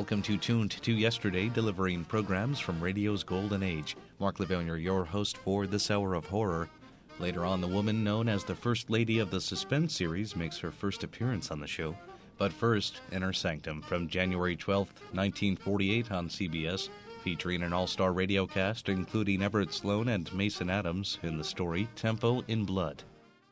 Welcome to Tuned to Yesterday, delivering programs from radio's golden age. Mark Lavergne, your host for This Hour of Horror. Later on, the woman known as the First Lady of the Suspense series makes her first appearance on the show. But first, Inner Sanctum from January 12th, 1948 on CBS, featuring an all-star radio cast including Everett Sloane and Mason Adams in the story Tempo in Blood.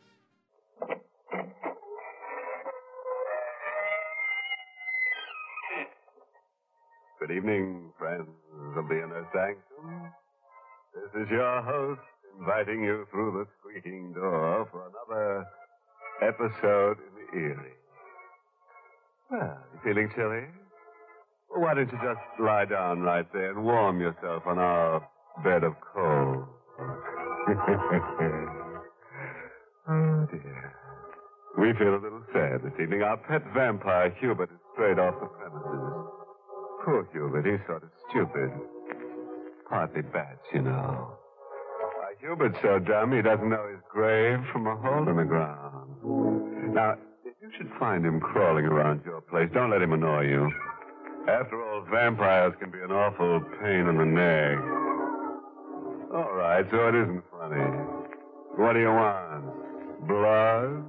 Good evening, friends of the Inner Sanctum. This is your host inviting you through the squeaking door for another episode in the Eerie. Well, you feeling chilly? Well, why don't you just lie down right there and warm yourself on our bed of coal? Oh, dear. We feel a little sad this evening. Our pet vampire, Hubert, is straight off the premises. Poor Hubert, he's sort of stupid. Partly bats, you know. Why, Hubert's so dumb he doesn't know his grave from a hole in the ground. Now, if you should find him crawling around your place, don't let him annoy you. After all, vampires can be an awful pain in the neck. All right, so it isn't funny. What do you want? Blood?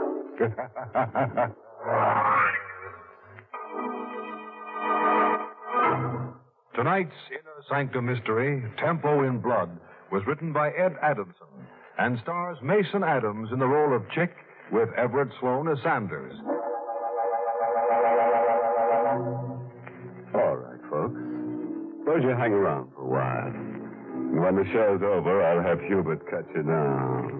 Tonight's Inner Sanctum mystery, Tempo in Blood, was written by Ed Adamson and stars Mason Adams in the role of Chick with Everett Sloane as Sanders. All right, folks. Suppose you hang around for a while. And when the show's over, I'll have Hubert cut you down.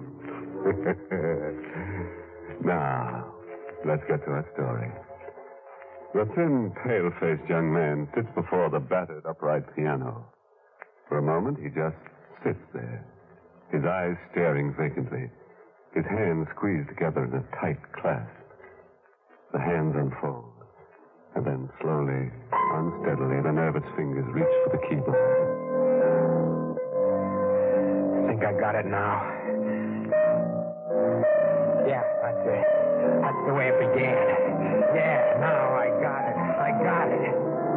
Now, let's get to our story. The thin, pale-faced young man sits before the battered upright piano. For a moment, he just sits there, his eyes staring vacantly, his hands squeezed together in a tight clasp. The hands unfold, and then slowly, unsteadily, the nervous fingers reach for the keyboard. I think I got it now. Yeah, that's it. That's the way it began. Yeah, now I got it. I got it.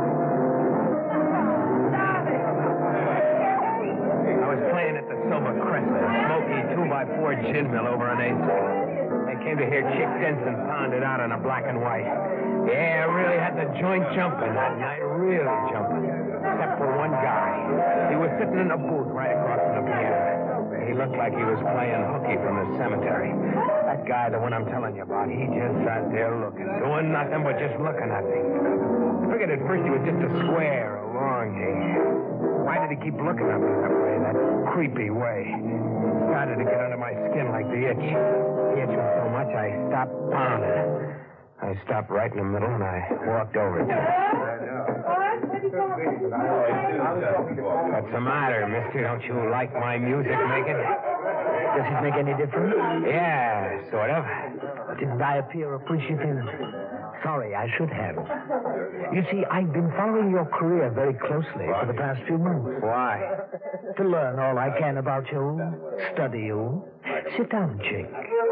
I was playing at the Silver Crescent, a smoky 2x4 gin mill over on 8th. I came to hear Chick Denson pound it out on a black and white. Yeah, I really had the joint jumping that night, really jumping. Except for one guy. He was sitting in a booth right across from the piano. He looked like he was playing hooky from the cemetery. That guy, the one I'm telling you about, he just sat there looking, doing nothing but just looking at me. I figured at first he was just a square, a longhand. Why did he keep looking at me that way, that creepy way? It started to get under my skin like the itch. The itch was so much I stopped pounding. I stopped right in the middle and I walked over to him. What's the matter, mister? Don't you like my music making? Does it make any difference? Yeah, sort of. Didn't I appear appreciative? Sorry, I should have. You see, I've been following your career very closely for the past few months. Why? To learn all I can about you, study you. Sit down, Chick.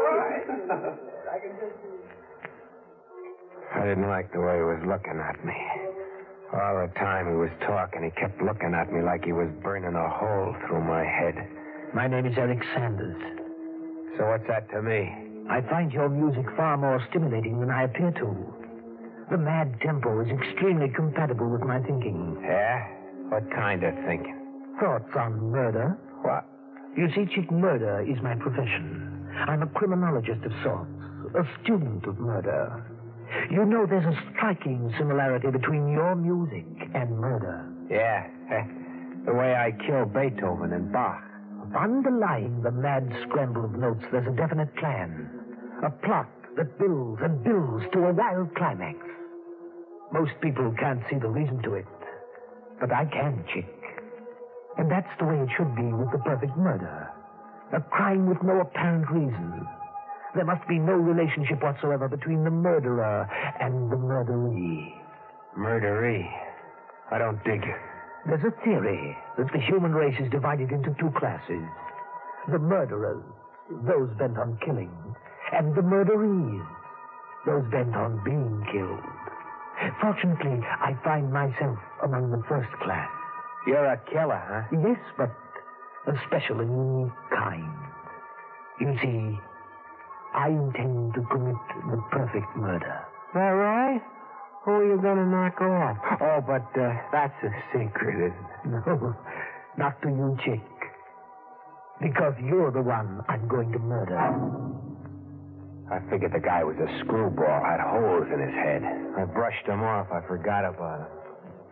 I didn't like the way he was looking at me. All the time he was talking, he kept looking at me like he was burning a hole through my head. My name is Eric Sanders. So what's that to me? I find your music far more stimulating than I appear to. The mad tempo is extremely compatible with my thinking. Yeah? What kind of thinking? Thoughts on murder. What? You see, Chick, murder is my profession. I'm a criminologist of sorts, a student of murder. You know, there's a striking similarity between your music and murder. Yeah. The way I kill Beethoven and Bach. Underlying the mad scramble of notes, there's a definite plan. A plot that builds and builds to a wild climax. Most people can't see the reason to it. But I can, Chick. And that's the way it should be with the perfect murder. A crime with no apparent reason. There must be no relationship whatsoever between the murderer and the murderee. Murderee? I don't dig it. There's a theory that the human race is divided into two classes. The murderers, those bent on killing, and the murderees, those bent on being killed. Fortunately, I find myself among the first class. You're a killer, huh? Yes, but a special and unique kind. You see, I intend to commit the perfect murder. Is that right? Who are you going to knock off? Oh, but that's a secret, isn't it? No, not to you, Chick. Because you're the one I'm going to murder. I figured the guy was a screwball, had holes in his head. I brushed him off. I forgot about him.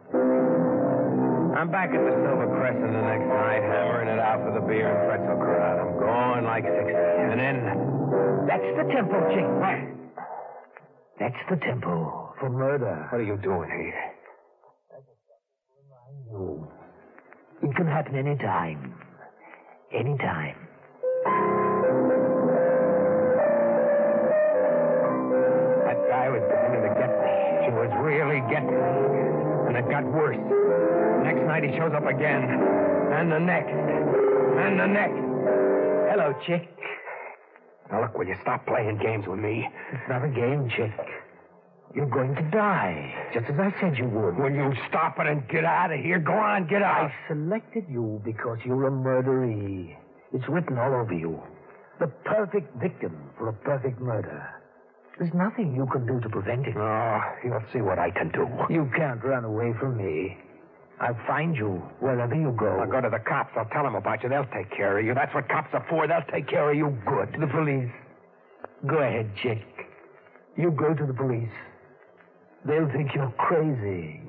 I'm back at the Silver Crescent the next night, hammering it out for the beer and pretzel crowd. I'm going like 60. And then... That's the tempo, Chick. What? That's the tempo for murder. What are you doing here? It can happen anytime. Anytime. That guy was beginning to get me. She was really getting me. And it got worse. Next night he shows up again. And the next. And the next. Hello, Chick. Now look, will you stop playing games with me? It's not a game, Chick. You're going to die, just as I said you would. Will you stop it and get out of here? Go on, get out. I selected you because you're a murderee. It's written all over you. The perfect victim for a perfect murder. There's nothing you can do to prevent it. Oh, you'll see what I can do. You can't run away from me. I'll find you wherever you go. I'll go to the cops. I'll tell them about you. They'll take care of you. That's what cops are for. They'll take care of you good. The police. Go ahead, Chick. You go to the police. They'll think you're crazy.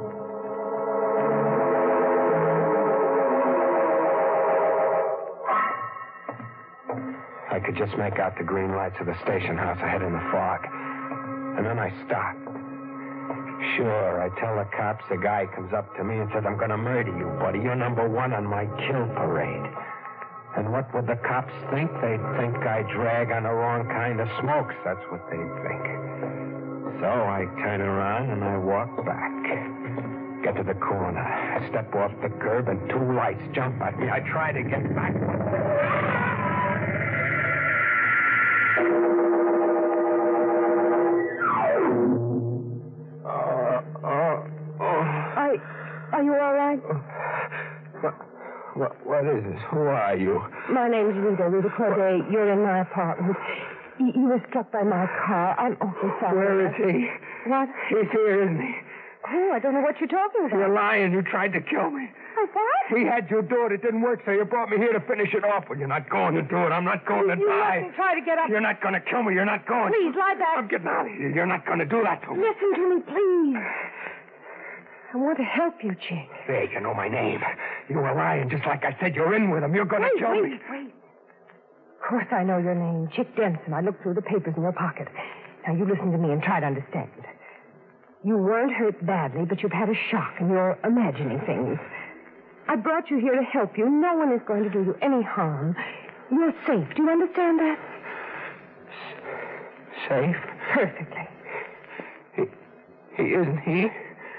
I could just make out the green lights of the station house ahead in the fog. And then I stop. Sure, I tell the cops the guy comes up to me and says, I'm going to murder you, buddy. You're number one on my kill parade. And what would the cops think? They'd think I drag on the wrong kind of smokes. That's what they'd think. So I turn around and I walk back. Get to the corner. I step off the curb and two lights jump at me. I try to get back. Are you all right? What is this? Who are you? My name's Rita Corday. You're in my apartment. You were struck by my car. I'm awfully sorry. Where is he? What? He's here, isn't he? Oh, I don't know what you're talking about. You're lying. You tried to kill me. What? He had you do it. It didn't work, so you brought me here to finish it off. Well, you're not going to do it. I'm not going to You die. mustn't try to get up. You're not going to kill me. You're not going. Please, lie back. I'm getting out of here. You're not going to do that to me. Listen to me, please. I want to help you, Chick. There, you know my name. You were lying, just like I said. You're in with him. You're going to kill me. Wait. Of course I know your name, Chick Denson. I looked through the papers in your pocket. Now, you listen to me and try to understand. You weren't hurt badly, but you've had a shock, and you're imagining things. I brought you here to help you. No one is going to do you any harm. You're safe. Do you understand that? Safe? Perfectly. He isn't he?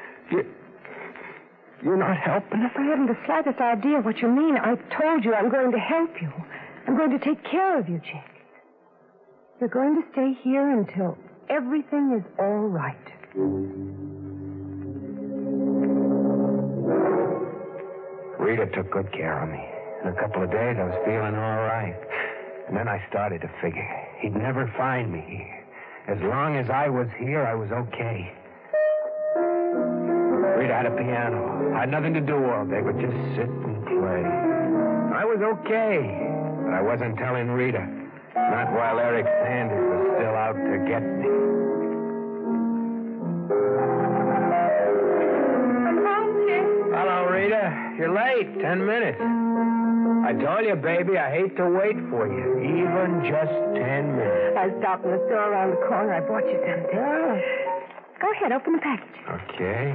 You're not helping us? I haven't the slightest idea what you mean. I told you I'm going to help you. I'm going to take care of you, Chick. You're going to stay here until everything is all right. Rita took good care of me. In a couple of days, I was feeling all right. And then I started to figure he'd never find me here. As long as I was here, I was okay. Rita had a piano. I had nothing to do all day but just sit and play. I was okay, but I wasn't telling Rita. Not while Eric Sanders was still out to get me. Hello, Rita. You're late. 10 minutes. I told you, baby, I hate to wait for you. Even just 10 minutes. I stopped in the store around the corner. I bought you something. Oh. Go ahead, open the package. Okay.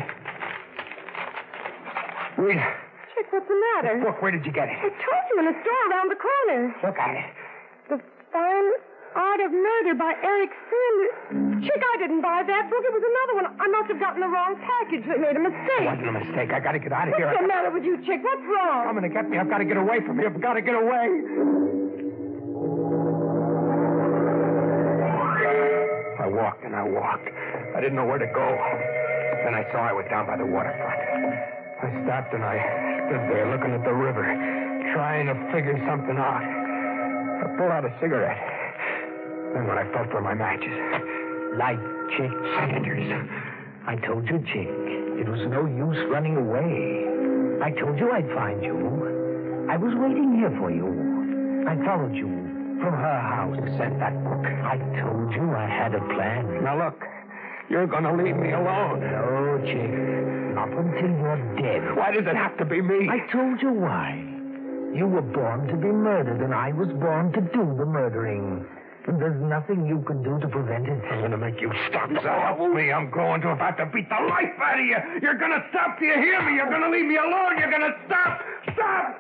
Rita. Chick, what's the matter? Look, where did you get it? I told you in the store around the corner. Look at it. The Fine Art of Murder by Eric Sanders. Chick, I didn't buy that book. It was another one. I must have gotten the wrong package. They made a mistake. It wasn't a mistake. I got to get out of here. What's the matter with you, Chick? What's wrong? I'm going to get me. I've got to get away from here. I've got to get away. I walked and I walked. I didn't know where to go. Then I saw I was down by the waterfront. I stopped and I stood there looking at the river, trying to figure something out. I pulled out a cigarette. Then when I felt for my matches... Light, Chick. Sanders. I told you, Chick, it was no use running away. I told you I'd find you. I was waiting here for you. I followed you from her house. Sent that book. I told you I had a plan. Now look, you're going to leave me alone. No, Chick. Not until you're dead. Why does it have to be me? I told you why. You were born to be murdered, and I was born to do the murdering. And there's nothing you can do to prevent it. I'm going to make you stop. So help me, I'm going to. If I have to beat the life out of you, you're going to stop. Do you hear me? You're going to leave me alone. You're going to stop. Stop!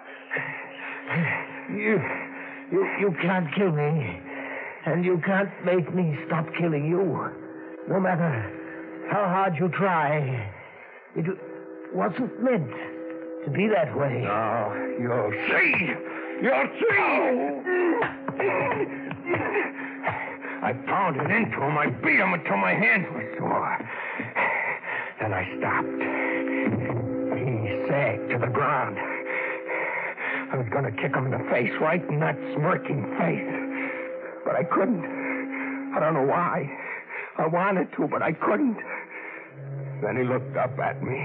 You can't kill me. And you can't make me stop killing you. No matter how hard you try. It wasn't meant to be that way. Oh, you'll see. You'll see. I pounded into him. I beat him until my hands were sore. Then I stopped. He sagged to the ground. I was going to kick him in the face, right in that smirking face. But I couldn't. I don't know why. I wanted to, but I couldn't. Then he looked up at me.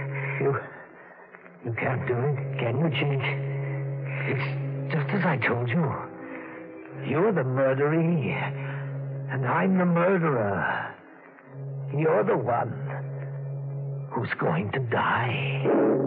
You can't do it, can you, Chick? It's just as I told you. You're the murderee, and I'm the murderer. You're the one who's going to die.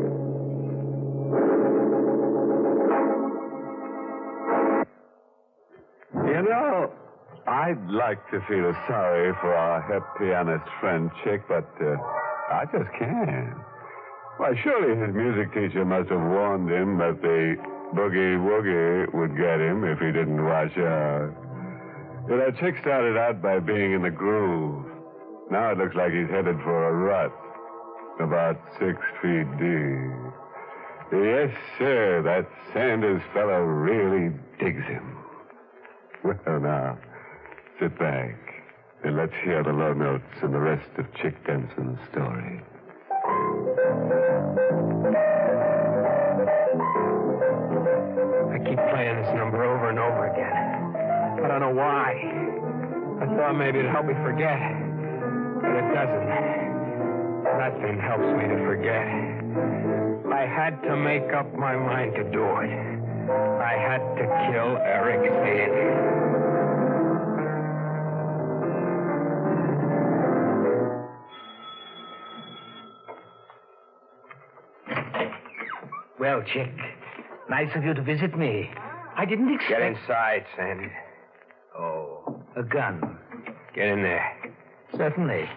You know, I'd like to feel sorry for our hep pianist friend Chick, but I just can't. Why, surely his music teacher must have warned him that the boogie-woogie would get him if he didn't watch out. You know, Chick started out by being in the groove. Now it looks like he's headed for a rut, about 6 feet deep. Yes, sir, that Sanders fellow really digs him. Well, now, sit back and let's hear the low notes and the rest of Chick Denson's story. I keep playing this number over and over again. I don't know why. I thought maybe it'd help me forget. But it doesn't. Nothing helps me to forget. I had to make up my mind to do it. I had to kill Eric Sanders. Well, Chick, nice of you to visit me. I didn't expect... Get inside, Sandy. Oh, a gun. Get in there. Certainly.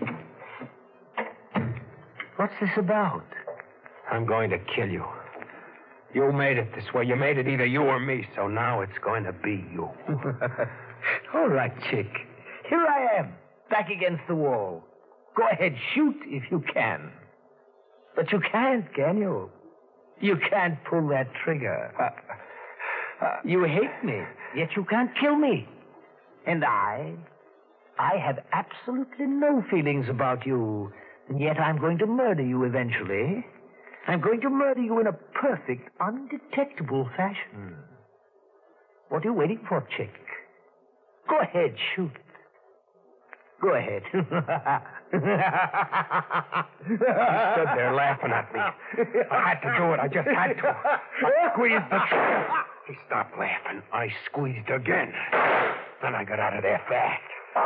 What's this about? I'm going to kill you. You made it this way. You made it either you or me, so now it's going to be you. All right, Chick. Here I am, back against the wall. Go ahead, shoot if you can. But you can't, can you? You can't pull that trigger. You hate me, yet you can't kill me. And I have absolutely no feelings about you, and yet I'm going to murder you eventually. I'm going to murder you in a perfect, undetectable fashion. What are you waiting for, Chick? Go ahead, shoot. Go ahead. He stood there laughing at me. I had to do it. I just had to. I squeezed the trigger. He stopped laughing. I squeezed again. Then I got out of there fast.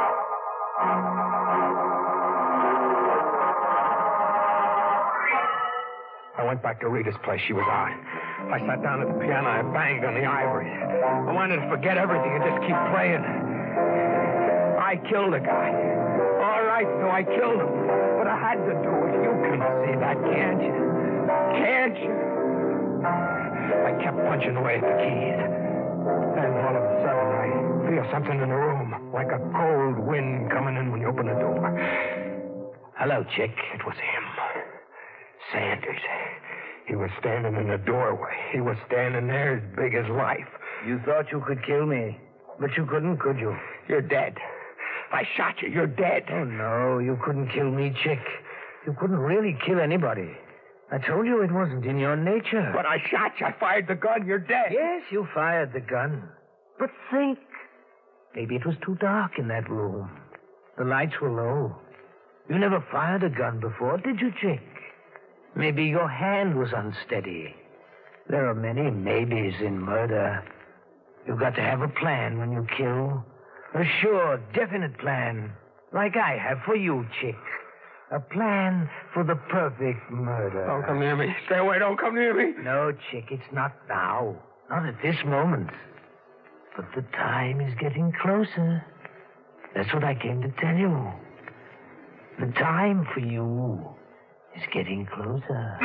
I went back to Rita's place. She was out. I sat down at the piano. I banged on the ivories. I wanted to forget everything and just keep playing. I killed a guy. All right, so I killed him. But I had to do it. You can see that, can't you? Can't you? I kept punching away at the keys. Then all of a sudden, I feel something in the room, like a cold wind coming in when you open the door. Hello, Chick. It was him. Sanders. He was standing in the doorway. He was standing there as big as life. You thought you could kill me, but you couldn't, could you? You're dead. I shot you. You're dead. Oh, no, you couldn't kill me, Chick. You couldn't really kill anybody. I told you it wasn't in your nature. But I shot you. I fired the gun. You're dead. Yes, you fired the gun. But think. Maybe it was too dark in that room. The lights were low. You never fired a gun before, did you, Chick? Maybe your hand was unsteady. There are many maybes in murder. You've got to have a plan when you kill. A sure, definite plan. Like I have for you, Chick. A plan for the perfect murder. Don't come near me. Stay away. Don't come near me. No, Chick, it's not now. Not at this moment. But the time is getting closer. That's what I came to tell you. The time for you is getting closer.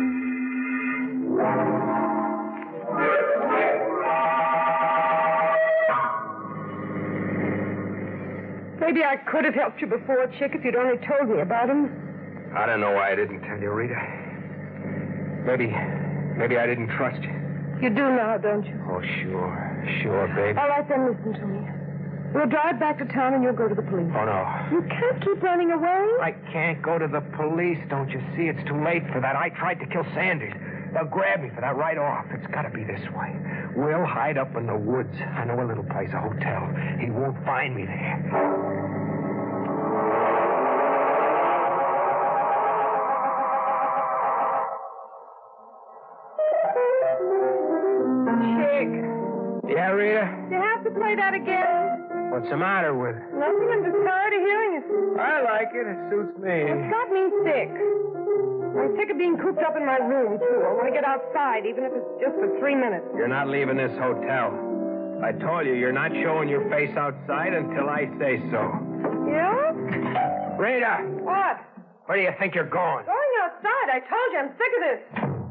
Maybe I could have helped you before, Chick, if you'd only told me about him. I don't know why I didn't tell you, Rita. Maybe I didn't trust you. You do now, don't you? Oh, sure, baby. All right, then listen to me. We'll drive back to town and you'll go to the police. Oh, no. You can't keep running away. I can't go to the police, don't you see? It's too late for that. I tried to kill Sanders. They'll grab me for that right off. It's got to be this way. We'll hide up in the woods. I know a little place, a hotel. He won't find me there. Chick. Yeah, Rita? You have to play that again. What's the matter with it? Nothing. I'm just tired of hearing it. I like it. It suits me. It's got me sick. I'm sick of being cooped up in my room, too. I want to get outside, even if it's just for 3 minutes. You're not leaving this hotel. I told you, you're not showing your face outside until I say so. Yeah? Rita! What? Where do you think you're going? Going outside. I told you I'm sick of this.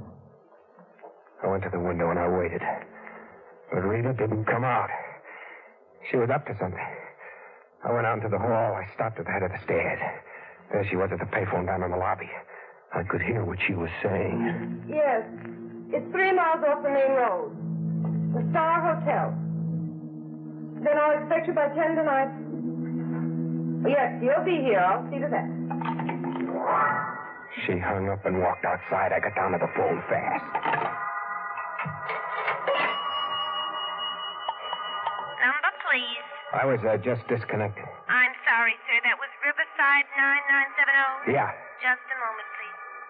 I went to the window and I waited. But Rita didn't come out. She was up to something. I went out into the hall. I stopped at the head of the stairs. There she was at the payphone down in the lobby. I could hear what she was saying. Yes. It's 3 miles off the main road. The Star Hotel. Then I'll expect you by 10 tonight. Yes, you'll be here. I'll see to that. She hung up and walked outside. I got down to the phone fast. Number, please. I was just disconnected. I'm sorry, sir. That was Riverside 9970. Yeah. Just a moment, please.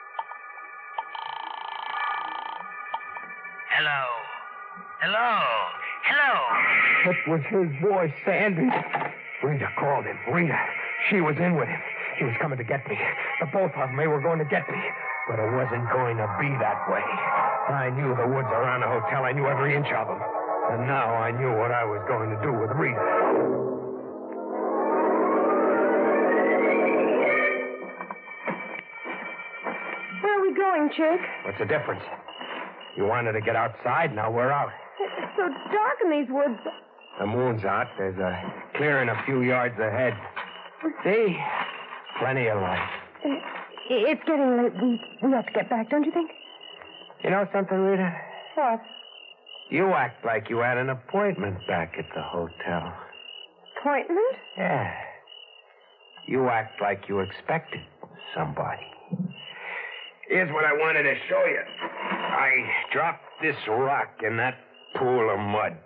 Hello. It was his voice, Sanders. Rita called him. Rita. She was in with him. He was coming to get me. The both of them, they were going to get me. But it wasn't going to be that way. I knew the woods around the hotel. I knew every inch of them. And now I knew what I was going to do with Rita. Where are we going, Chick? What's the difference? You wanted to get outside, now we're out. It's so dark in these woods. The moon's out. There's a clearing a few yards ahead. See? Plenty of light. It's getting late. We have to get back, don't you think? You know something, Rita? What? You act like you had an appointment back at the hotel. Appointment? Yeah. You act like you expected somebody. Here's what I wanted to show you. I dropped this rock in that pool of mud.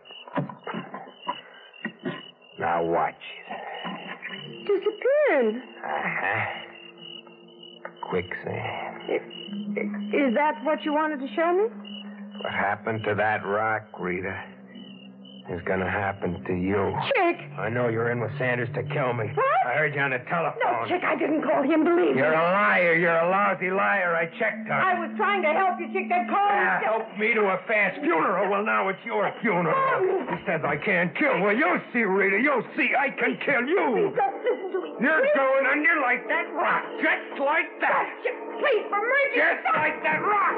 Now watch it. Disappeared. Uh-huh. Quicksand. Is that what you wanted to show me? What happened to that rock, Rita, is going to happen to you. Chick! I know you're in with Sanders to kill me. What? I heard you on the telephone. No, Chick, I didn't call him. Believe me. You're a liar. You're a lousy liar. I checked her. I was trying to help you, Chick. That call Yeah, help me to a fast funeral. Well, now it's your funeral. He says I can't kill. Well, you'll see, Rita. You'll see. I can kill you. Just listen to me. You're Please. going under like that rock. Just like that. Chick, please, for mercy. Just like that rock.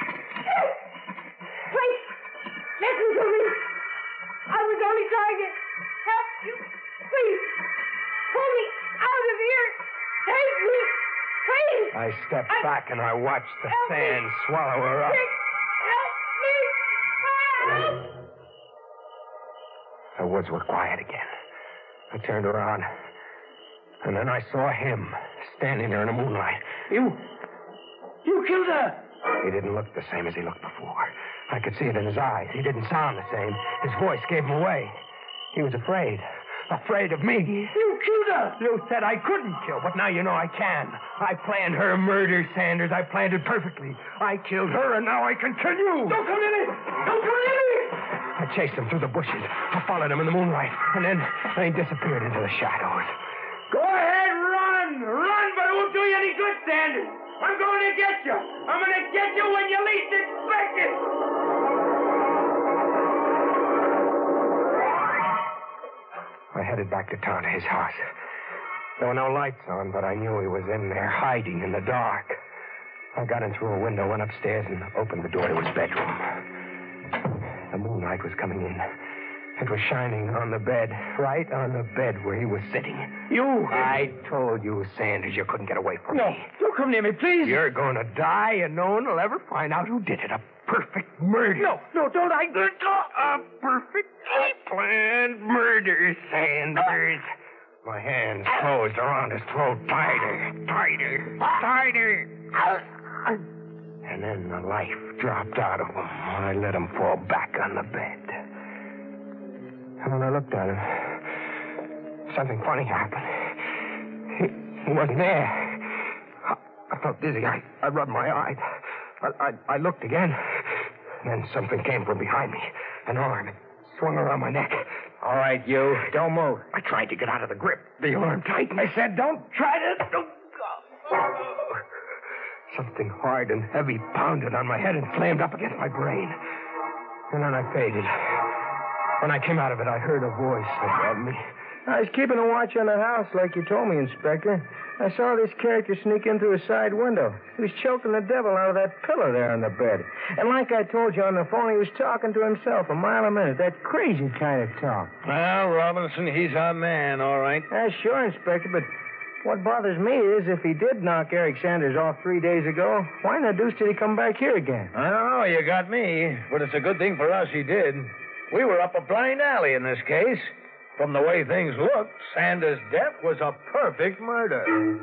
Please, listen to me. I was only trying to help you. Please, pull me out of here. Save me. Please. I stepped back and I watched the Help me. sand swallow her up. Chick, help me. Help. The woods were quiet again. I turned around. And then I saw him standing there in the moonlight. You killed her! He didn't look the same as he looked before. I could see it in his eyes. He didn't sound the same. His voice gave him away. He was afraid. Afraid of me. You killed her! You said I couldn't kill, but now you know I can. I planned her murder, Sanders. I planned it perfectly. I killed her, and now I continue. Don't come near me! Don't come near me! I chased him through the bushes. I followed him in the moonlight, and then he disappeared into the shadows. Go ahead, run! Run, but it won't do you any good, Sanders. I'm going to get you. I'm going to get you when you least expect it. I headed back to town to his house. There were no lights on, but I knew he was in there, hiding in the dark. I got in through a window, went upstairs, and opened the door to his bedroom. The moonlight was coming in. It was shining on the bed, right on the bed where he was sitting. I told you, Sanders, you couldn't get away from me. No, don't come near me, please. You're going to die, and no one will ever find out who did it. A perfect murder. No, don't. A perfectly planned murder, Sanders. My hands closed around his throat, tighter. And then the life dropped out of him. I let him fall back on the bed. And when I looked at him, something funny happened. He wasn't there. I felt dizzy. I rubbed my eyes. I looked again. And then something came from behind me. An arm. It swung around my neck. All right, you. Don't move. I tried to get out of the grip. The arm tightened. I said don't try to... Something hard and heavy pounded on my head and slammed up against my brain. And then I faded. When I came out of it, I heard a voice above me. I was keeping a watch on the house like you told me, Inspector. I saw this character sneak in through a side window. He was choking the devil out of that pillow there on the bed. And like I told you on the phone, he was talking to himself a mile a minute. That crazy kind of talk. Well, Robinson, he's our man, all right. Sure, Inspector, but what bothers me is if he did knock Eric Sanders off 3 days ago, why in the deuce did he come back here again? I don't know, you got me. But it's a good thing for us he did. We were up a blind alley in this case. From the way things looked, Sanders' death was a perfect murder.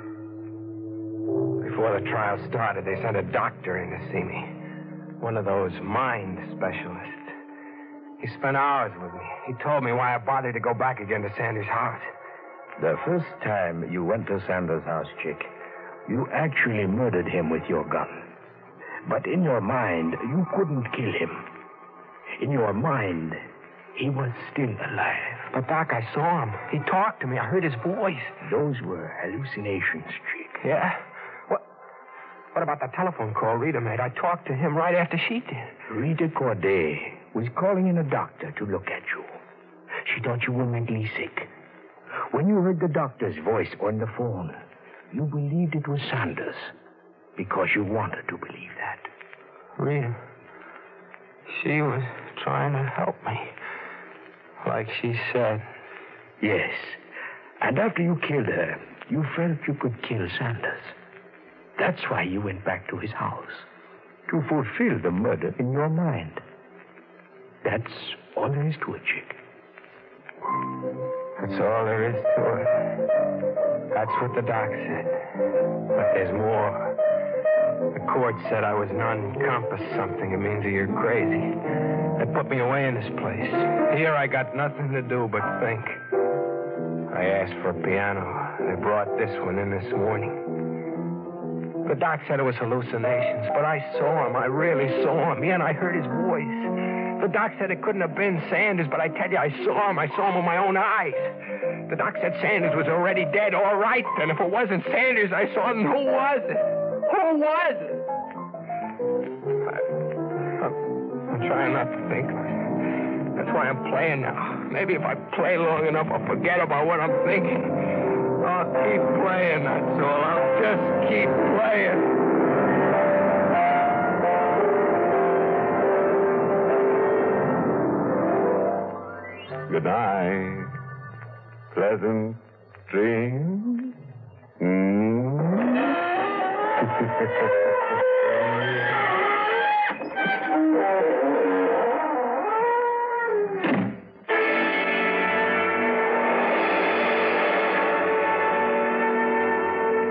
Before the trial started, they sent a doctor in to see me. One of those mind specialists. He spent hours with me. He told me why I bothered to go back again to Sanders' house. The first time you went to Sanders' house, Chick, you actually murdered him with your gun. But in your mind, you couldn't kill him. In your mind, he was still alive. But, Doc, I saw him. He talked to me. I heard his voice. Those were hallucinations, Chick. Yeah? What about the telephone call Rita made? I talked to him right after she did. Rita Corday was calling in a doctor to look at you. She thought you were mentally sick. When you heard the doctor's voice on the phone, you believed it was Sanders because you wanted to believe that. Rita, she was trying to help me. Like she said. Yes. And after you killed her, you felt you could kill Sanders. That's why you went back to his house. To fulfill the murder in your mind. That's all there is to it, Chick. That's all there is to it. That's what the doc said. But there's more. The court said I was non-compass something. It means that you're crazy. They put me away in this place. Here I got nothing to do but think. I asked for a piano. They brought this one in this morning. The doc said it was hallucinations, but I saw him. I really saw him. Yeah, and I heard his voice. The doc said it couldn't have been Sanders, but I tell you, I saw him. I saw him with my own eyes. The doc said Sanders was already dead. All right, then. If it wasn't Sanders I saw, then who was it? Who was it? I'm trying not to think. That's why I'm playing now. Maybe if I play long enough, I'll forget about what I'm thinking. I'll keep playing, that's all. I'll just keep playing. Good night. Pleasant dreams.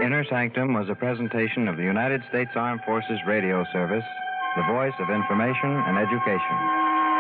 Inner Sanctum was a presentation of the United States Armed Forces Radio Service, the voice of information and education.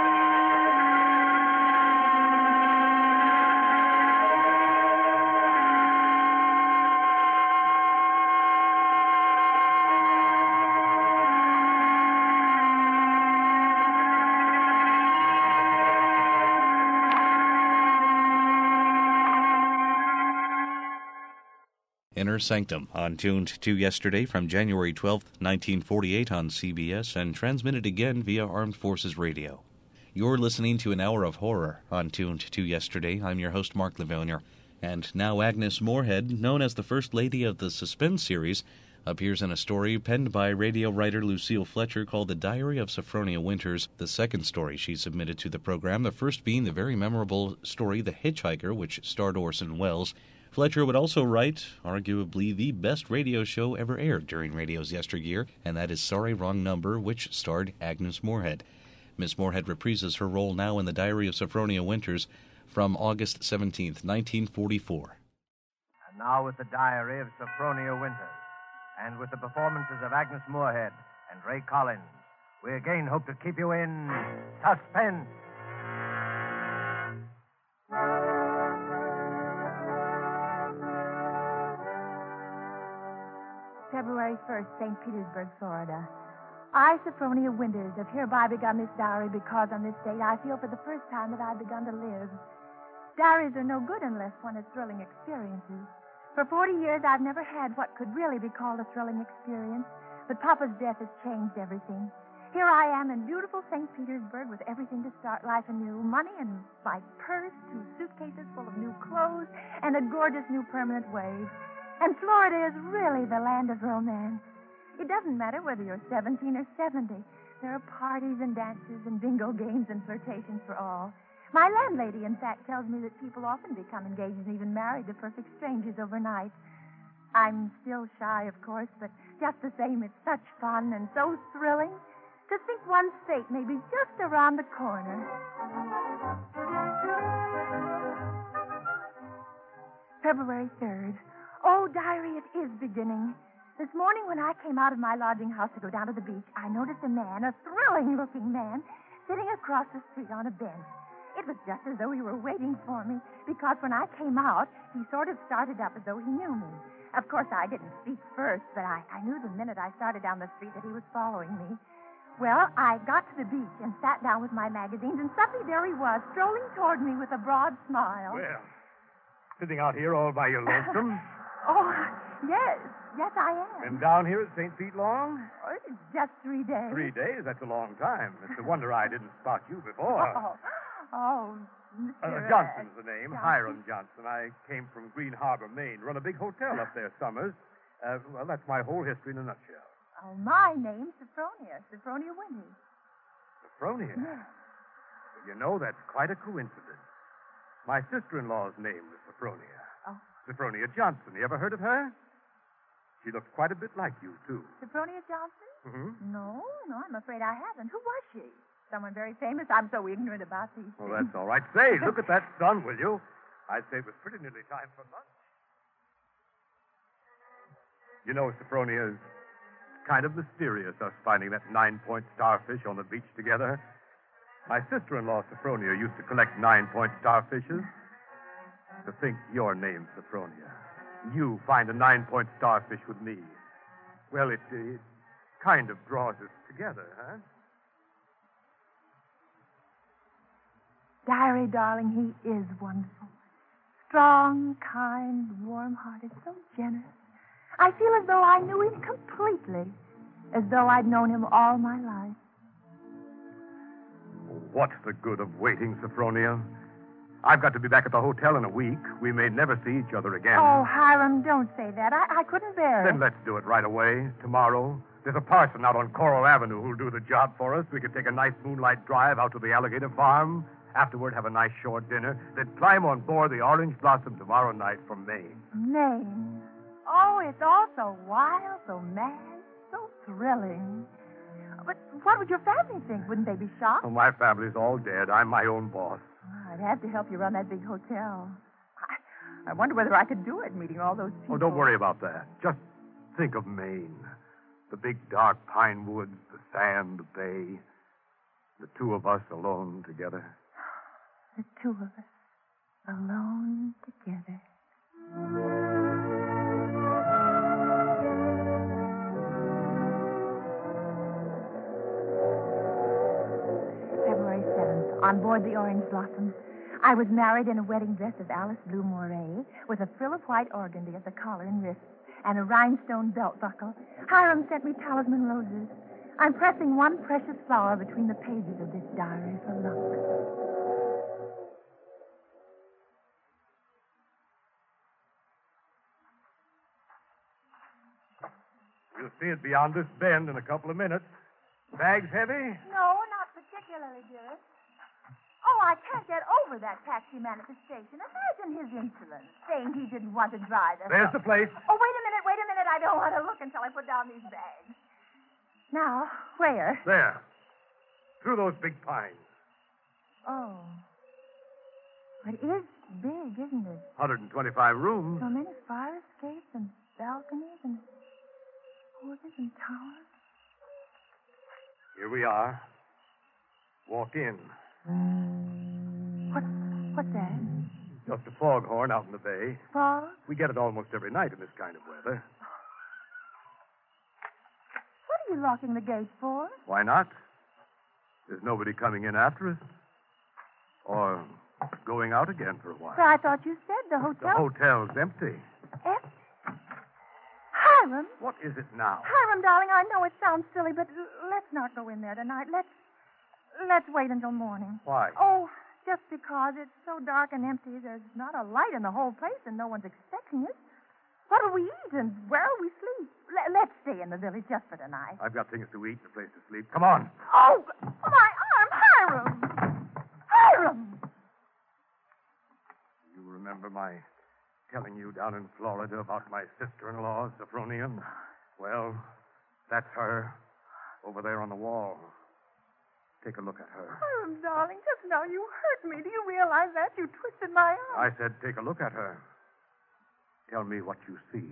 Inner Sanctum, on tuned to yesterday from January 12, 1948 on CBS and transmitted again via Armed Forces Radio. You're listening to an hour of horror on tuned to yesterday. I'm your host, Mark Livonia. And now Agnes Moorehead, known as the First Lady of the Suspense series, appears in a story penned by radio writer Lucille Fletcher called The Diary of Sophronia Winters, the second story she submitted to the program, the first being the very memorable story The Hitchhiker, which starred Orson Welles. Fletcher would also write, arguably, the best radio show ever aired during radio's yesteryear, and that is Sorry Wrong Number, which starred Agnes Moorehead. Miss Moorehead reprises her role now in The Diary of Sophronia Winters from August 17th, 1944. And now with The Diary of Sophronia Winters, and with the performances of Agnes Moorehead and Ray Collins, we again hope to keep you in suspense. February 1st, St. Petersburg, Florida. I, Sophronia Winters, have hereby begun this diary because on this date I feel for the first time that I've begun to live. Diaries are no good unless one has thrilling experiences. For 40 years I've never had what could really be called a thrilling experience, but Papa's death has changed everything. Here I am in beautiful St. Petersburg with everything to start life anew. Money in my purse, 2 suitcases full of new clothes, and a gorgeous new permanent wave. And Florida is really the land of romance. It doesn't matter whether you're 17 or 70. There are parties and dances and bingo games and flirtations for all. My landlady, in fact, tells me that people often become engaged and even married to perfect strangers overnight. I'm still shy, of course, but just the same, it's such fun and so thrilling to think one's fate may be just around the corner. February 3rd. Oh, diary, it is beginning. This morning when I came out of my lodging house to go down to the beach, I noticed a man, a thrilling-looking man, sitting across the street on a bench. It was just as though he were waiting for me, because when I came out, he sort of started up as though he knew me. Of course, I didn't speak first, but I knew the minute I started down the street that he was following me. Well, I got to the beach and sat down with my magazines, and suddenly there he was, strolling toward me with a broad smile. Well, sitting out here all by your lonesome? Oh, yes, I am. Been down here at St. Pete long? Oh, it's just 3 days. 3 days? That's a long time. It's a wonder I didn't spot you before. Mr. Johnson's the name, Johnson. Hiram Johnson. I came from Green Harbor, Maine. Run a big hotel up there summers. Well, that's my whole history in a nutshell. Oh, my name's Sophronia Winters. Sophronia? Yes. Well, you know, that's quite a coincidence. My sister-in-law's name was Sophronia. Oh. Sophronia Johnson. You ever heard of her? She looked quite a bit like you, too. Sophronia Johnson? Mm-hmm. No, I'm afraid I haven't. Who was she? Someone very famous? I'm so ignorant about these things. Well, that's all right. Say, look at that sun, will you? I'd say it was pretty nearly time for lunch. You know, Sophronia, it's kind of mysterious, us finding that 9-point starfish on the beach together. My sister-in-law, Sophronia, used to collect 9-point starfishes. To think your name's Sophronia. You find a 9-point starfish with me. Well, it kind of draws us together, huh? Diary, darling, he is wonderful. Strong, kind, warm-hearted, so generous. I feel as though I knew him completely, as though I'd known him all my life. What's the good of waiting, Sophronia? I've got to be back at the hotel in a week. We may never see each other again. Oh, Hiram, don't say that. I couldn't bear it. Then let's do it right away, tomorrow. There's a parson out on Coral Avenue who'll do the job for us. We could take a nice moonlight drive out to the alligator farm. Afterward, have a nice short dinner. Then climb on board the Orange Blossom tomorrow night from Maine. Maine? Oh, it's all so wild, so mad, so thrilling. But what would your family think? Wouldn't they be shocked? Oh, my family's all dead. I'm my own boss. I'd have to help you run that big hotel. I wonder whether I could do it, meeting all those people. Oh, don't worry about that. Just think of Maine. The big, dark pine woods, the sand, the bay. The two of us alone together. The two of us alone together. February 7th, on board the Orange Blossom. I was married in a wedding dress of Alice Blue Moray, with a frill of white organdy at the collar and wrists, and a rhinestone belt buckle. Hiram sent me talisman roses. I'm pressing one precious flower between the pages of this diary for luck. You'll see it beyond this bend in a couple of minutes. Bags heavy? No, not particularly, dearest. Oh, I can't get over that taxi manifestation. Imagine his insolence, saying he didn't want to drive us. There's the place. Oh, wait a minute. I don't want to look until I put down these bags. Now, where? There. Through those big pines. Oh. It is big, isn't it? 125 rooms. So many fire escapes and balconies and porches and towers. Here we are. Walk in. What's that? Just a foghorn out in the bay. Fog? We get it almost every night in this kind of weather. What are you locking the gate for? Why not? There's nobody coming in after us. Or going out again for a while. But I thought you said the hotel... The hotel's empty. Empty? Hiram? What is it now? Hiram, darling, I know it sounds silly, but let's not go in there tonight. Let's wait until morning. Why? Oh, just because it's so dark and empty. There's not a light in the whole place, and no one's expecting us. What'll we eat, and where'll we sleep? Let's stay in the village just for tonight. I've got things to eat and a place to sleep. Come on. Oh, my arm, Hiram! Hiram! You remember my telling you down in Florida about my sister-in-law, Sophronia? Well, that's her over there on the wall. Take a look at her. Hiram, darling, just now you hurt me. Do you realize that? You twisted my arm. I said take a look at her. Tell me what you see.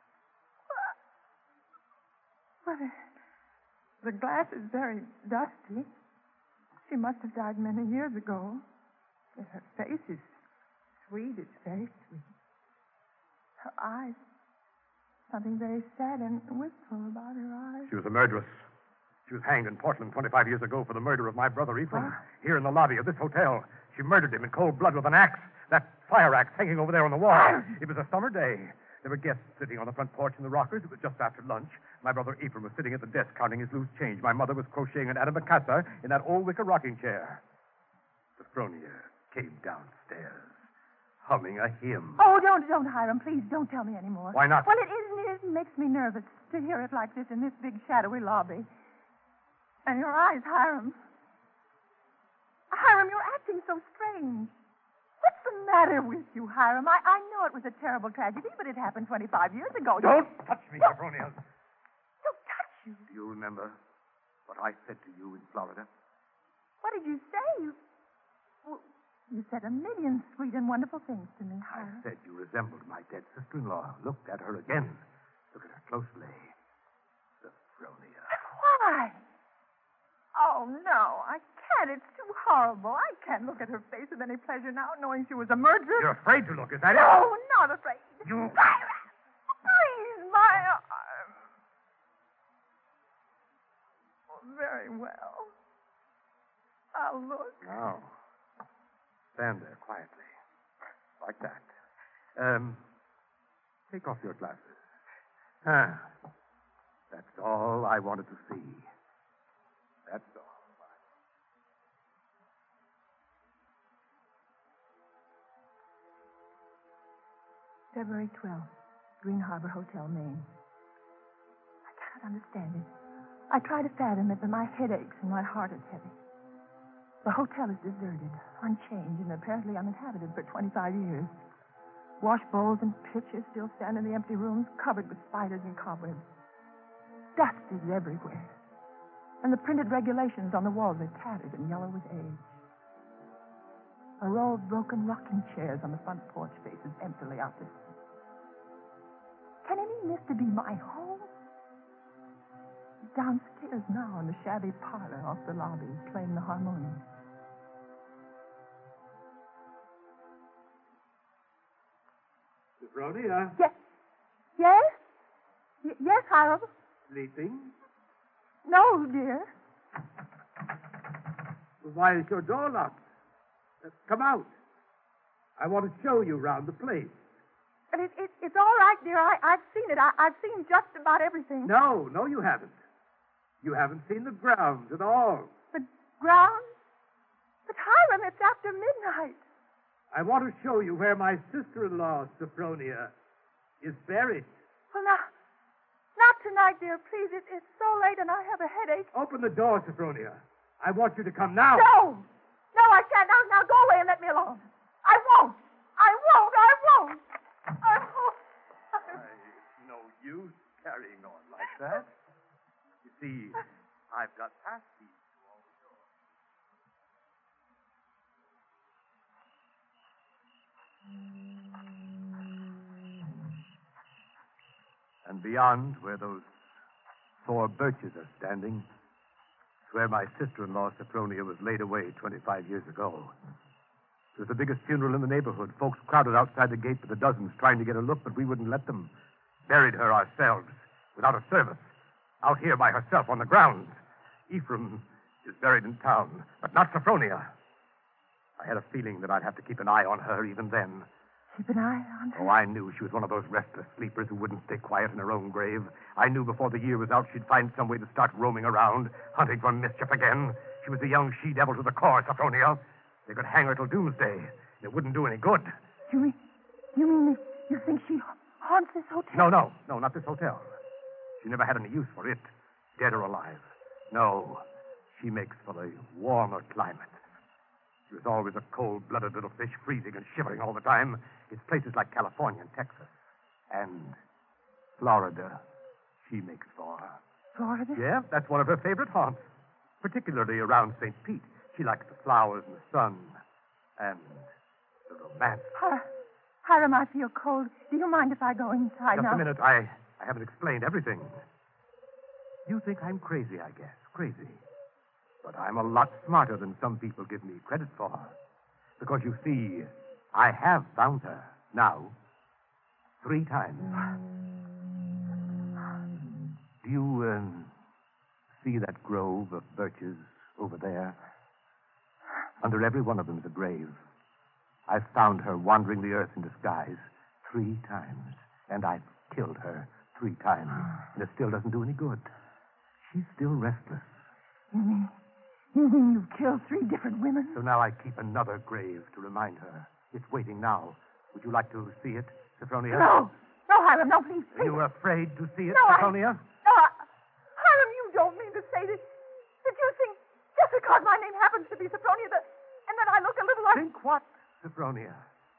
Well, the glass is very dusty. She must have died many years ago. But her face is sweet. It's very sweet. Her eyes, something very sad and wistful about her eyes. She was a murderess. She was hanged in Portland 25 years ago for the murder of my brother Ephraim. Here in the lobby of this hotel. She murdered him in cold blood with an axe. That fire axe hanging over there on the wall. It was a summer day. There were guests sitting on the front porch in the rockers. It was just after lunch. My brother Ephraim was sitting at the desk counting his loose change. My mother was crocheting an antimacassar in that old wicker rocking chair. Sophronia came downstairs, humming a hymn. Oh, don't, Hiram. Please, don't tell me anymore. Why not? Well, it makes me nervous to hear it like this in this big, shadowy lobby. And your eyes, Hiram. Hiram, you're acting so strange. What's the matter with you, Hiram? I know it was a terrible tragedy, but it happened 25 years ago. Don't touch me, Sophronia. Don't touch you. Do you remember what I said to you in Florida? What did you say? You said a million sweet and wonderful things to me, Hiram. I said you resembled my dead sister-in-law. Look at her again. Look at her closely. Sophronia. Why? Oh, no, I can't. It's too horrible. I can't look at her face with any pleasure now, knowing she was a murderer. You're afraid to look, is that it? No, not afraid. You... Please, my arm. Oh, very well. I'll look. Now, stand there quietly. Like that. Take off your glasses. That's all I wanted to see. That's all. February 12th, Green Harbor Hotel, Maine. I can't understand it. I try to fathom it, but my head aches and my heart is heavy. The hotel is deserted, unchanged, and apparently uninhabited for 25 years. Wash bowls and pitchers still stand in the empty rooms, covered with spiders and cobwebs. Dust is everywhere. And the printed regulations on the walls are tattered and yellow with age. A row of broken rocking chairs on the front porch faces emptily out this way. Can it mean this to be my home? He's downstairs now in the shabby parlor off the lobby, playing the harmonium. Sophronia? Yes? Yes? Yes, Harold? Sleeping? No, dear. Why is your door locked? Come out. I want to show you round the place. But it's all right, dear. I've seen it. I've seen just about everything. No, you haven't. You haven't seen the grounds at all. The grounds? But, Hiram, it's after midnight. I want to show you where my sister-in-law, Sophronia, is buried. Well, now, not tonight, dear. Please, it's so late and I have a headache. Open the door, Sophronia. I want you to come now. No, I can't. Now go away and let me alone. I won't. It's no use carrying on like that. You see, I've got passkeys to all the doors. And beyond, where those 4 birches are standing, is where my sister-in-law, Sophronia, was laid away 25 years ago. It was the biggest funeral in the neighborhood. Folks crowded outside the gate by the dozens trying to get a look, but we wouldn't let them. Buried her ourselves, without a service, out here by herself on the grounds. Ephraim is buried in town, but not Sophronia. I had a feeling that I'd have to keep an eye on her even then. Keep an eye on her? Oh, I knew she was one of those restless sleepers who wouldn't stay quiet in her own grave. I knew before the year was out she'd find some way to start roaming around, hunting for mischief again. She was a young she-devil to the core, Sophronia. They could hang her till doomsday. It wouldn't do any good. You mean you think she haunts this hotel? No, not this hotel. She never had any use for it, dead or alive. No, she makes for the warmer climate. She was always a cold-blooded little fish, freezing and shivering all the time. It's places like California and Texas. And Florida she makes for. Florida? Yeah, that's one of her favorite haunts, particularly around St. Pete. She likes the flowers and the sun and the romance. Hiram, I feel cold. Do you mind if I go inside now? Just a minute. I haven't explained everything. You think I'm crazy, I guess. Crazy. But I'm a lot smarter than some people give me credit for. Because, you see, I have found her now 3 times. Do you see that grove of birches over there? Under every one of them is a grave. I've found her wandering the earth in disguise 3 times. And I've killed her 3 times. And it still doesn't do any good. She's still restless. You mean you've killed 3 different women? So now I keep another grave to remind her. It's waiting now. Would you like to see it, Sophronia? No, Hiram, no, please. Are you afraid to see it, No, Sophronia? Hiram, you don't mean to say that you think just because my name happens to be Sophronia and that I look a little like... Think what, Sophronia?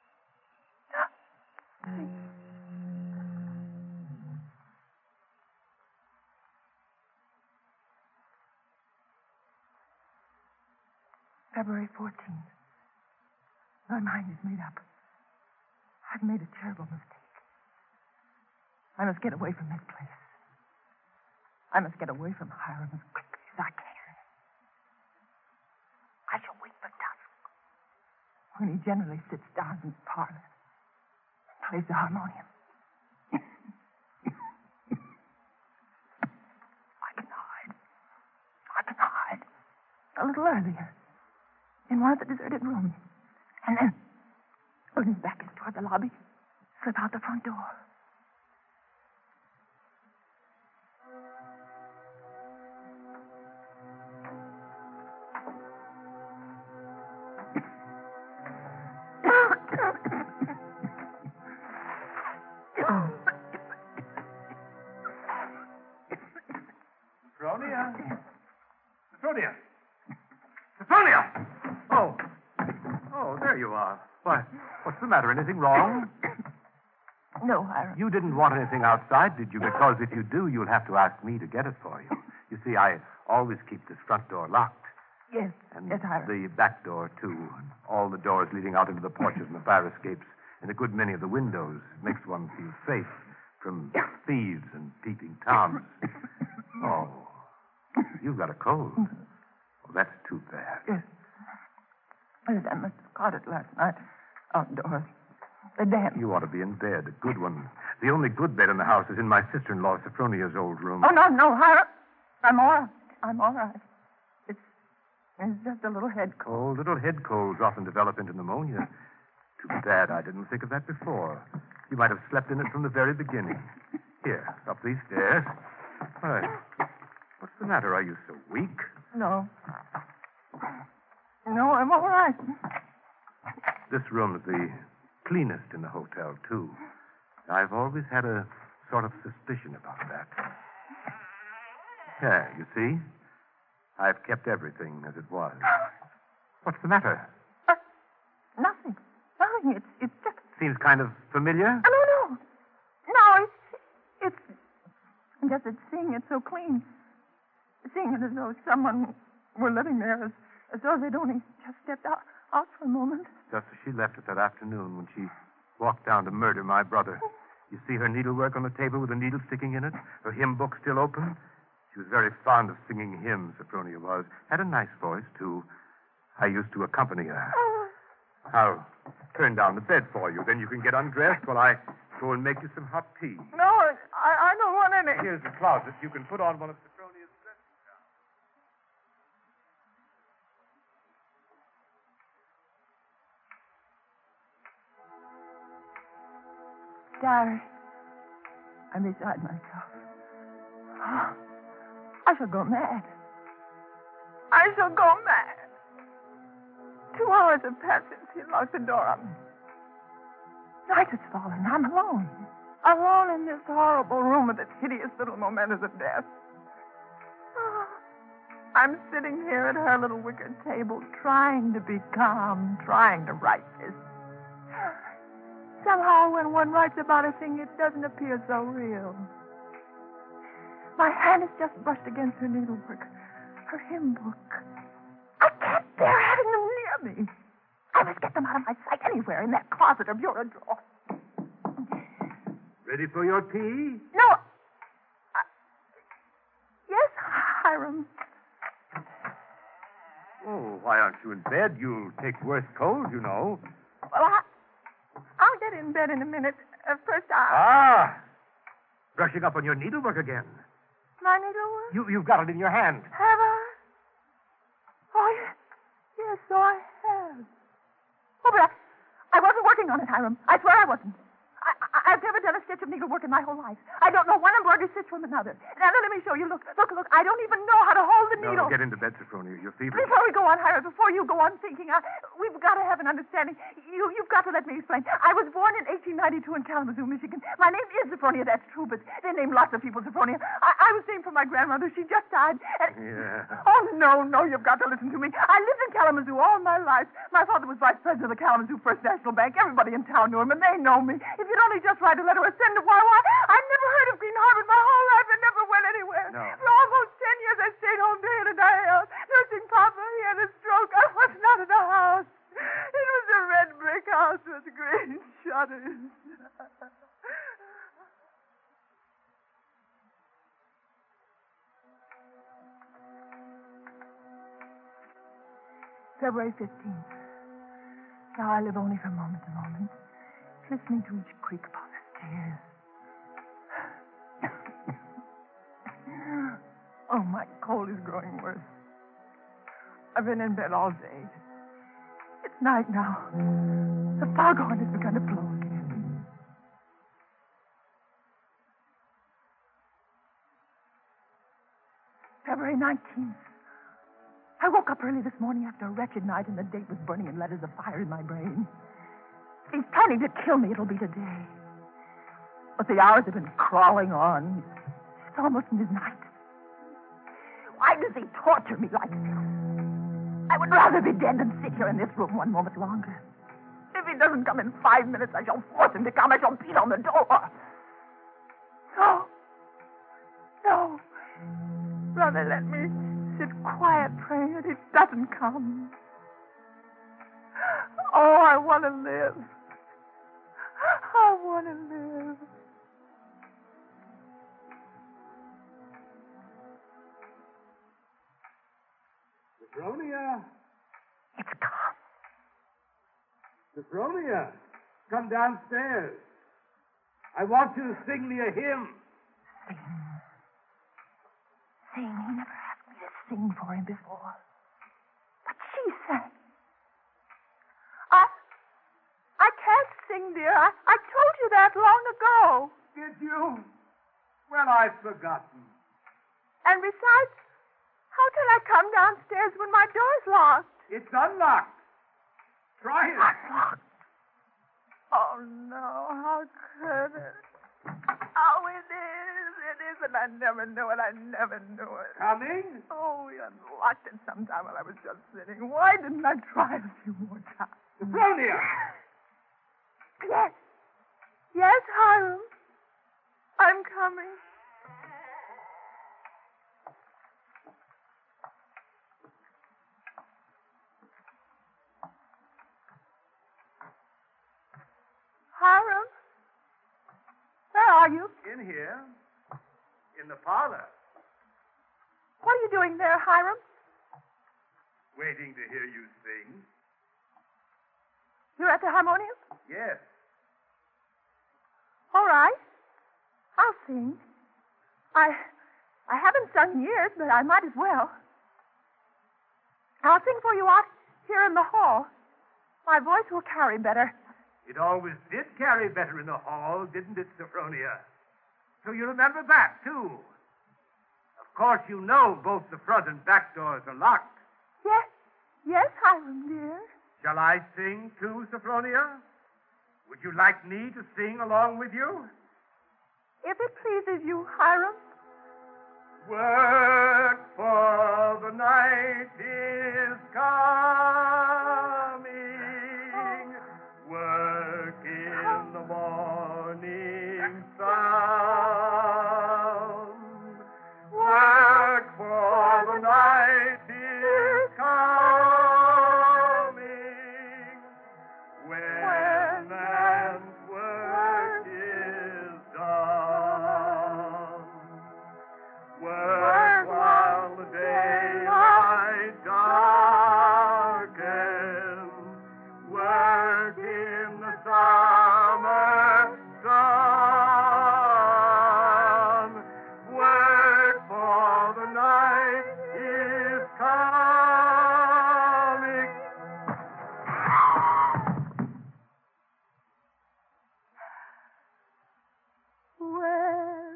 February 14th. My mind is made up. I've made a terrible mistake. I must get away from this place. I must get away from Hiram as quickly as I can. I shall wait for dusk, when he generally sits down in his parlor and plays the harmonium. I can hide. A little earlier. In one of the deserted rooms. And then, when his back is toward the lobby, slip out the front door. Sophronia! Oh, there you are. Why, what's the matter? Anything wrong? No, Hiram. You didn't want anything outside, did you? Because if you do, you'll have to ask me to get it for you. You see, I always keep this front door locked. Yes. And yes, Hiram. the back door, too. All the doors leading out into the porches and the fire escapes. And a good many of the windows. Makes one feel safe from thieves and peeping Toms. Oh, you've got a cold. Well, that's too bad. Yes. Yes, I must have caught it last night outdoors. The damp. You ought to be in bed, a good one. The only good bed in the house is in my sister-in-law Sophronia's old room. Oh, no, Hiram. I'm all right. It's just a little head cold. Oh, little head colds often develop into pneumonia. Too bad I didn't think of that before. You might have slept in it from the very beginning. Here, up these stairs. Why, what's the matter? Are you so weak? No. No, I'm all right. This room's the cleanest in the hotel, too. I've always had a sort of suspicion about that. Yeah, you see? I've kept everything as it was. What's the matter? Nothing. It's just... Seems kind of familiar? No. No, it's just that seeing it so clean. Seeing it as though someone were living there, as though they'd only just stepped out for a moment. Just as she left it that afternoon when she walked down to murder my brother. You see her needlework on the table with a needle sticking in it? Her hymn book still open? She was very fond of singing hymns, Sophronia was. Had a nice voice, too. I used to accompany her. I'll turn down the bed for you. Then you can get undressed while I go and make you some hot tea. No, I don't want any. Here's the closet. You can put on one of Sophronia's dressing gowns. Diary, I'm beside myself. Oh, I shall go mad. I shall go mad. 2 hours have passed since he locked the door on me. Night has fallen. I'm alone. Alone in this horrible room with its hideous little mementos of death. Oh, I'm sitting here at her little wicker table, trying to be calm, trying to write this. Somehow, when one writes about a thing, it doesn't appear so real. My hand has just brushed against her needlework, her hymn book. I can't bear having them near me. I must get them out of my sight anywhere, in that closet or bureau drawer. Ready for your tea? No. Yes, Hiram. Oh, why aren't you in bed? You'll take worse cold, you know. Well, I'll get in bed in a minute. First, I'll... Brushing up on your needlework again. My needlework? You've got it in your hand. Have I? Oh, yes, so I have. Oh, but I wasn't working on it, Hiram. I swear I wasn't. I've never done a stitch of needlework in my whole life. I don't know one embroidery stitch from another. Now, let me show you. Look. I don't even know how to hold the needle. No, get into bed, Sophronia. You're feverish. Before we go on, Hiram, before you go on thinking, we've got to have an understanding. You've got to let me explain. I was born in 1892 in Kalamazoo, Michigan. My name is Sophronia, that's true, but they named lots of people Sophronia. I was named for my grandmother. She just died. Yeah. Oh, no, you've got to listen to me. I lived in Kalamazoo all my life. My father was vice president of the Kalamazoo First National Bank. Everybody in town knew him, and they know me. If you'd only just write a letter or send a wire, I never heard of Green Harbor my whole life and never went anywhere. No. For almost 10 years, I stayed home day in and day out, nursing Papa. He had a stroke. I was not in the house. It was a red brick house with green shutters. February 15th. Now I live only from moment to moment, listening to each creak upon the stairs. Oh, my cold is growing worse. I've been in bed all day. It's night now. The foghorn has begun to blow again. February 19th. I woke up early this morning after a wretched night, and the date was burning in letters of fire in my brain. If he's planning to kill me, it'll be today. But the hours have been crawling on. It's almost midnight. Why does he torture me like this? I would rather be dead than sit here in this room one moment longer. If he doesn't come in 5 minutes, I shall force him to come. I shall beat on the door. No. Rather let me sit quiet praying that it doesn't come. Oh, I want to live. I want to live. Sophronia! It's gone. Sophronia, come downstairs. I want you to sing me a hymn. Sing. Sing. He never asked me to sing for him before. But she sang. I can't sing, dear. I told you that long ago. Did you? Well, I've forgotten. And besides, how can I come downstairs when my door's locked? It's unlocked. Try it. Unlocked. Oh, no. How could it? Oh, it is. It is, and I never knew it. I never knew it. Coming? Oh, he unlocked it sometime while I was just sitting. Why didn't I try it a few more times? Sophronia! Yes. Yes, Hiram. I'm coming. Hiram? Where are you? In here. In the parlor. What are you doing there, Hiram? Waiting to hear you sing. You're at the harmonium? Yes. All right. I'll sing. I haven't sung in years, but I might as well. I'll sing for you out here in the hall. My voice will carry better. It always did carry better in the hall, didn't it, Sophronia? So you remember that, too. Of course, you know both the front and back doors are locked. Yes. Yes, Hiram, dear. Shall I sing, too, Sophronia? Would you like me to sing along with you? If it pleases you, Hiram. Work, for the night is coming. Work in the morning sun. Work, for the night is coming. When man's work is done. Work while the daylight darkens. Work in the summer sun. Work, for the night is coming. When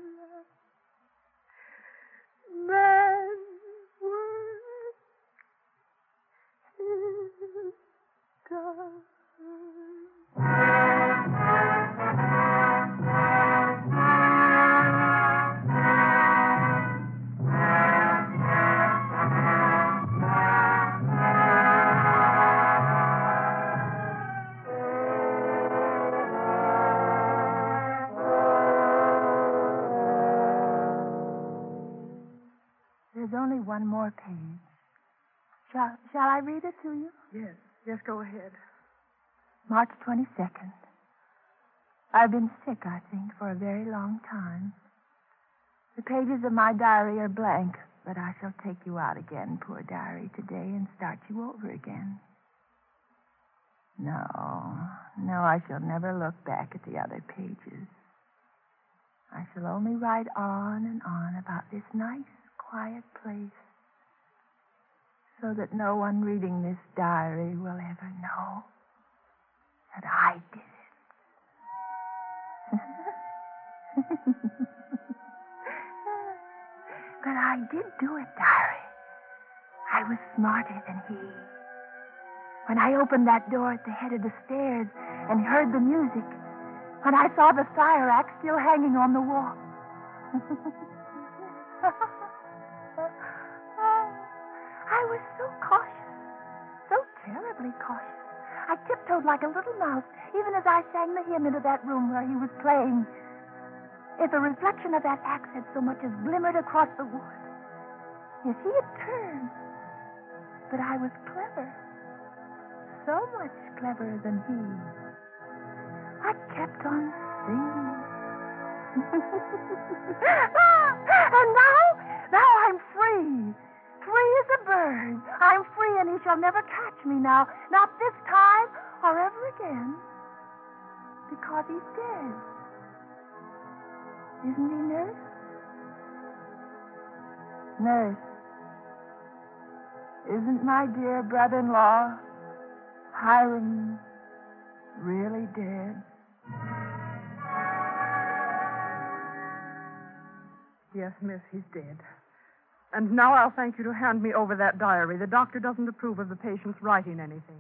man's work is done. There's only one more page. Shall I read it to you? Yes. Yes, go ahead. March 22nd. I've been sick, I think, for a very long time. The pages of my diary are blank, but I shall take you out again, poor diary, today and start you over again. No, I shall never look back at the other pages. I shall only write on and on about this nice, quiet place, so that no one reading this diary will ever know that I did it. But I did do it, diary. I was smarter than he. When I opened that door at the head of the stairs and heard the music, when I saw the fire axe still hanging on the wall. I was so cautious, so terribly cautious. I tiptoed like a little mouse, even as I sang the hymn into that room where he was playing. If the reflection of that axe had so much as glimmered across the wood, Yes, he had turned. But I was clever. So much cleverer than he. I kept on singing. And now I'm free. Free as a bird. I'm free, and he shall never catch me now. Not this time or ever again. Because he's dead. Isn't he, Nurse? Nurse, isn't my dear brother-in-law, Hiram, really dead? Yes, miss, he's dead. And now I'll thank you to hand me over that diary. The doctor doesn't approve of the patient's writing anything.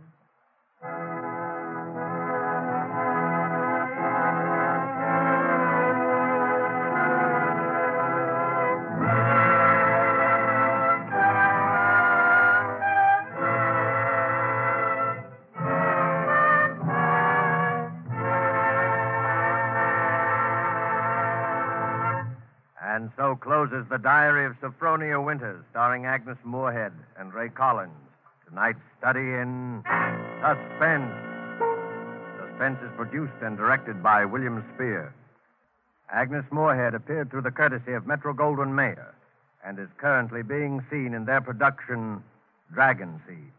And so closes The Diary of Sophronia Winters, starring Agnes Moorehead and Ray Collins. Tonight's study in Suspense. Suspense is produced and directed by William Spear. Agnes Moorehead appeared through the courtesy of Metro-Goldwyn-Mayer and is currently being seen in their production, Dragon Seed.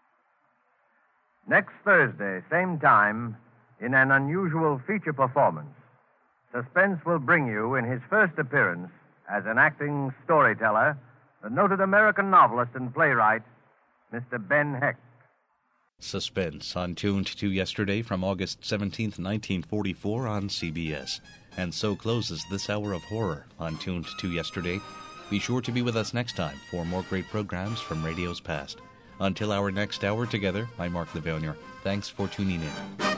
Next Thursday, same time, in an unusual feature performance, Suspense will bring you, in his first appearance as an acting storyteller, the noted American novelist and playwright, Mr. Ben Hecht. Suspense on Tuned to Yesterday from August 17th, 1944 on CBS. And so closes this hour of horror on Tuned to Yesterday. Be sure to be with us next time for more great programs from radio's past. Until our next hour together, I'm Mark Levonier. Thanks for tuning in.